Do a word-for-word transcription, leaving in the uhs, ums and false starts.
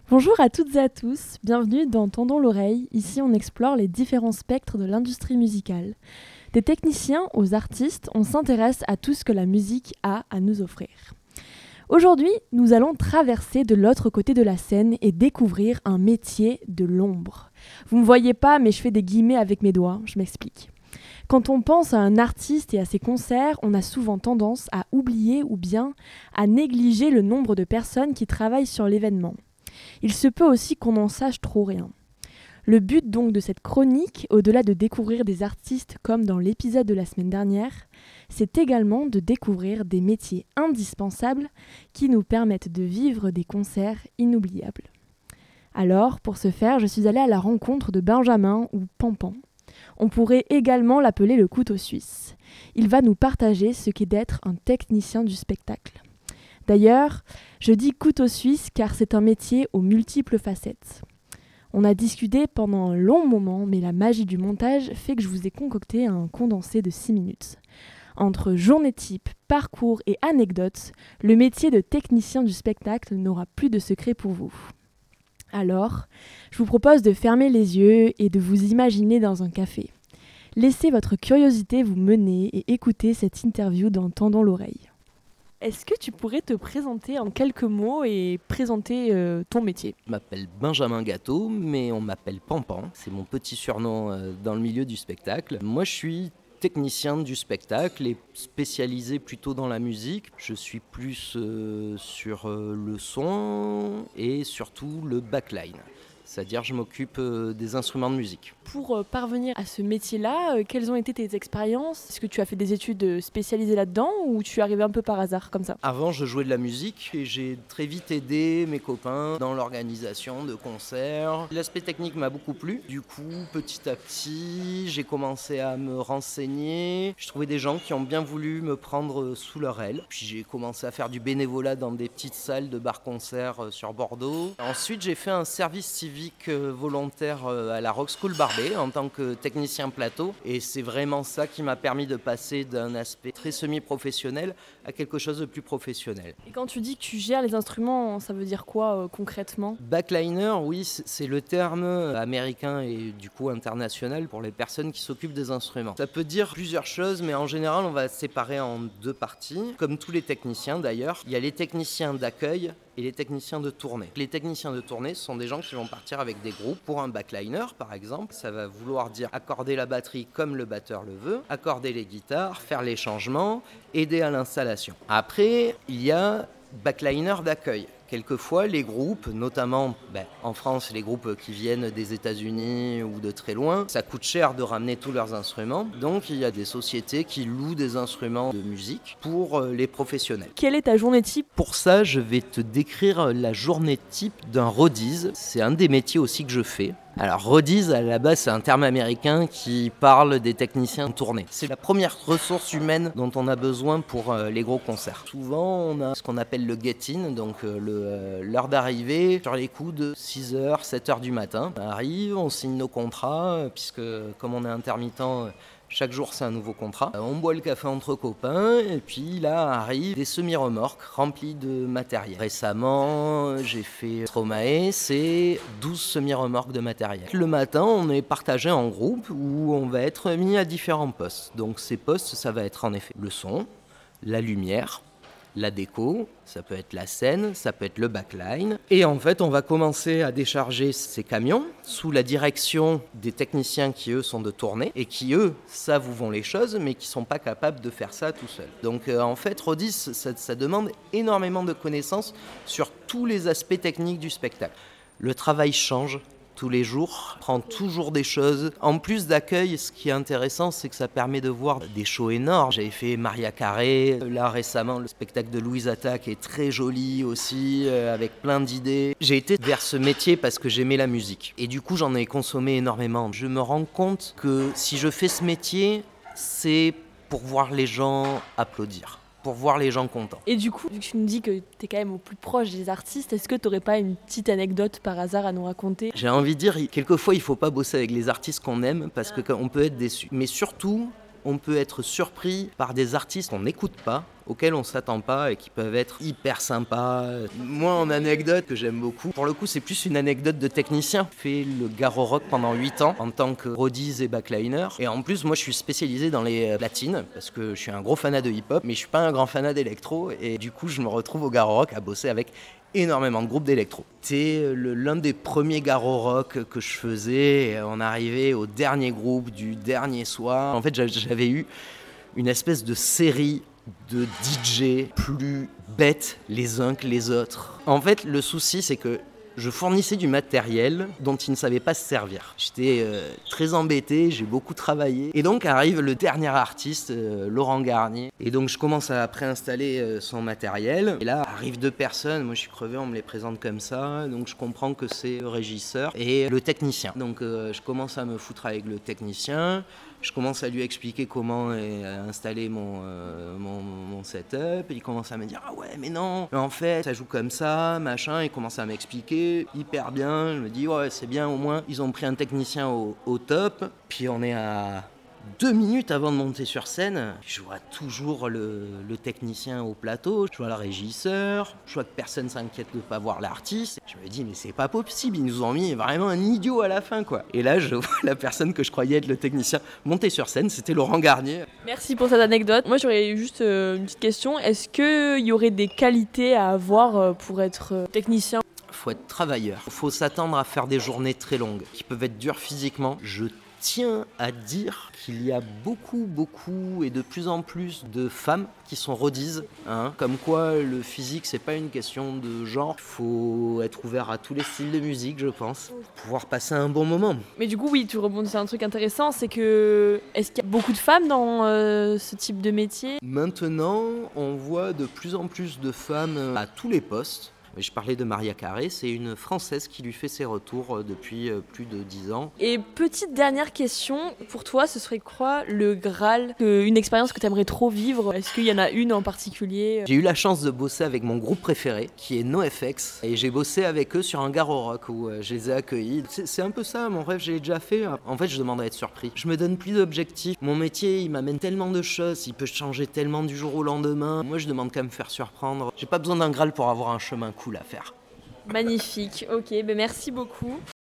Bonjour à toutes et à tous, bienvenue dans Tendons l'oreille. Ici, on explore les différents spectres de l'industrie musicale. Des techniciens aux artistes, on s'intéresse à tout ce que la musique a à nous offrir. Aujourd'hui, nous allons traverser de l'autre côté de la scène et découvrir un métier de l'ombre. Vous ne me voyez pas, mais je fais des guillemets avec mes doigts, je m'explique. Quand on pense à un artiste et à ses concerts, on a souvent tendance à oublier ou bien à négliger le nombre de personnes qui travaillent sur l'événement. Il se peut aussi qu'on n'en sache trop rien. Le but donc de cette chronique, au-delà de découvrir des artistes comme dans l'épisode de la semaine dernière, c'est également de découvrir des métiers indispensables qui nous permettent de vivre des concerts inoubliables. Alors, pour ce faire, je suis allée à la rencontre de Benjamin ou Pampan. On pourrait également l'appeler le couteau suisse. Il va nous partager ce qu'est d'être un technicien du spectacle. D'ailleurs, je dis couteau suisse car c'est un métier aux multiples facettes. On a discuté pendant un long moment, mais la magie du montage fait que je vous ai concocté un condensé de six minutes. Entre journée type, parcours et anecdotes, le métier de technicien du spectacle n'aura plus de secret pour vous. Alors, je vous propose de fermer les yeux et de vous imaginer dans un café. Laissez votre curiosité vous mener et écoutez cette interview dans Tendons l'oreille. Est-ce que tu pourrais te présenter en quelques mots et présenter euh, ton métier ? Je m'appelle Benjamin Gâteau, mais on m'appelle Pampan. C'est mon petit surnom euh, dans le milieu du spectacle. Moi, je suis technicien du spectacle et spécialisé plutôt dans la musique. Je suis plus euh, sur euh, le son et surtout le backline. C'est-à-dire je m'occupe euh, des instruments de musique. Pour euh, parvenir à ce métier-là, euh, quelles ont été tes expériences ? Est-ce que tu as fait des études euh, spécialisées là-dedans ou tu es arrivé un peu par hasard comme ça ? Avant, je jouais de la musique et j'ai très vite aidé mes copains dans l'organisation de concerts. L'aspect technique m'a beaucoup plu. Du coup, petit à petit, j'ai commencé à me renseigner. Je trouvais des gens qui ont bien voulu me prendre sous leur aile. Puis j'ai commencé à faire du bénévolat dans des petites salles de bar-concert sur Bordeaux. Ensuite, j'ai fait un service civique volontaire à la Rock School Barbet en tant que technicien plateau et c'est vraiment ça qui m'a permis de passer d'un aspect très semi-professionnel à quelque chose de plus professionnel. Et quand tu dis que tu gères les instruments, ça veut dire quoi euh, concrètement ? Backliner, oui, c'est le terme américain et du coup international pour les personnes qui s'occupent des instruments. Ça peut dire plusieurs choses, mais en général, on va séparer en deux parties. Comme tous les techniciens d'ailleurs, il y a les techniciens d'accueil et les techniciens de tournée. Les techniciens de tournée, ce sont des gens qui vont partir avec des groupes. Pour un backliner, par exemple, ça va vouloir dire accorder la batterie comme le batteur le veut, accorder les guitares, faire les changements, aider à l'installation. Après, il y a backliner d'accueil. Quelquefois, les groupes, notamment ben, en France, les groupes qui viennent des États-Unis ou de très loin, ça coûte cher de ramener tous leurs instruments. Donc, il y a des sociétés qui louent des instruments de musique pour euh, les professionnels. Quelle est ta journée type ? Pour ça, je vais te décrire la journée type d'un roadies. C'est un des métiers aussi que je fais. Alors, roadies, à la base, c'est un terme américain qui parle des techniciens de tournée. C'est la première ressource humaine dont on a besoin pour euh, les gros concerts. Souvent, on a ce qu'on appelle le get-in, donc euh, le, euh, l'heure d'arrivée sur les coups de six heures, sept heures du matin. On arrive, on signe nos contrats, euh, puisque comme on est intermittent, euh, chaque jour, c'est un nouveau contrat. On boit le café entre copains et puis là arrivent des semi-remorques remplies de matériel. Récemment, j'ai fait Stromae, c'est douze semi-remorques de matériel. Le matin, on est partagé en groupe où on va être mis à différents postes. Donc ces postes, ça va être en effet le son, la lumière, la déco, ça peut être la scène, ça peut être le backline. Et en fait, on va commencer à décharger ces camions sous la direction des techniciens qui, eux, sont de tournée et qui, eux, savent où vont les choses, mais qui ne sont pas capables de faire ça tout seuls. Donc, euh, en fait, roadies, ça, ça demande énormément de connaissances sur tous les aspects techniques du spectacle. Le travail change tous les jours, prend toujours des choses. En plus d'accueil, ce qui est intéressant, c'est que ça permet de voir des shows énormes. J'avais fait Maria Carré, là récemment, le spectacle de Louise Attaque est très joli aussi, euh, avec plein d'idées. J'ai été vers ce métier parce que j'aimais la musique. Et du coup, j'en ai consommé énormément. Je me rends compte que si je fais ce métier, c'est pour voir les gens applaudir. Pour voir les gens contents. Et du coup, vu que tu nous dis que tu es quand même au plus proche des artistes, est-ce que tu n'aurais pas une petite anecdote par hasard à nous raconter ? J'ai envie de dire, quelquefois il ne faut pas bosser avec les artistes qu'on aime parce qu'on peut être déçu. Mais surtout, on peut être surpris par des artistes qu'on n'écoute pas auxquels on s'attend pas et qui peuvent être hyper sympas. Moi, en anecdote que j'aime beaucoup, pour le coup, c'est plus une anecdote de technicien. J'ai fait le Garo Rock pendant huit ans en tant que roadies et backliner. Et en plus, moi, je suis spécialisé dans les platines parce que je suis un gros fanat de hip-hop, mais je suis pas un grand fanat d'électro. Et du coup, je me retrouve au Garo Rock à bosser avec énormément de groupes d'électro. C'était le, l'un des premiers Garo Rock que je faisais. Et on arrivait au dernier groupe du dernier soir. En fait, j'avais eu une espèce de série de D J plus bêtes les uns que les autres. En fait, le souci, c'est que je fournissais du matériel dont ils ne savaient pas se servir. J'étais euh, très embêté, j'ai beaucoup travaillé. Et donc arrive le dernier artiste, euh, Laurent Garnier. Et donc je commence à préinstaller euh, son matériel. Et là arrivent deux personnes, moi je suis crevé, on me les présente comme ça. Donc je comprends que c'est le régisseur et le technicien. Donc euh, je commence à me foutre avec le technicien. Je commence à lui expliquer comment installer mon, euh, mon, mon setup. Il commence à me dire « Ah ouais, mais non, en fait, ça joue comme ça, machin. » Il commence à m'expliquer hyper bien. Je me dis « Ouais, c'est bien, au moins, ils ont pris un technicien au, au top. » Puis on est à deux minutes avant de monter sur scène. Je vois toujours le, le technicien au plateau. Je vois le régisseur. Je vois que personne s'inquiète de ne pas voir l'artiste. Je me dis « Mais c'est pas possible, ils nous ont mis vraiment un idiot à la fin, quoi. » Et là, je vois la personne que je croyais être le technicien monter sur scène. C'était Laurent Garnier. Merci pour cette anecdote. Moi, j'aurais juste euh, une petite question. Est-ce qu'il y aurait des qualités à avoir euh, pour être euh, technicien ? Il faut être travailleur. Il faut s'attendre à faire des journées très longues, qui peuvent être dures physiquement. Je tiens à dire qu'il y a beaucoup, beaucoup et de plus en plus de femmes qui sont roadies, hein, comme quoi le physique, c'est pas une question de genre. Il faut être ouvert à tous les styles de musique, je pense, pour pouvoir passer un bon moment. Mais du coup, oui, tu rebondis sur un truc intéressant, c'est que est-ce qu'il y a beaucoup de femmes dans euh, ce type de métier ? Maintenant, on voit de plus en plus de femmes à tous les postes. Je parlais de Maria Carré, c'est une Française qui lui fait ses retours depuis plus de dix ans. Et petite dernière question, pour toi, ce serait quoi le Graal, une expérience que tu aimerais trop vivre ? Est-ce qu'il y en a une en particulier ? J'ai eu la chance de bosser avec mon groupe préféré, qui est NoFX, et j'ai bossé avec eux sur un Garo Rock où je les ai accueillis. C'est, c'est un peu ça, mon rêve, je l'ai déjà fait. En fait, je demande à être surpris. Je me donne plus d'objectifs. Mon métier, il m'amène tellement de choses, il peut changer tellement du jour au lendemain. Moi, je demande qu'à me faire surprendre. J'ai pas besoin d'un Graal pour avoir un chemin cool à faire. Magnifique, ok, ben merci beaucoup.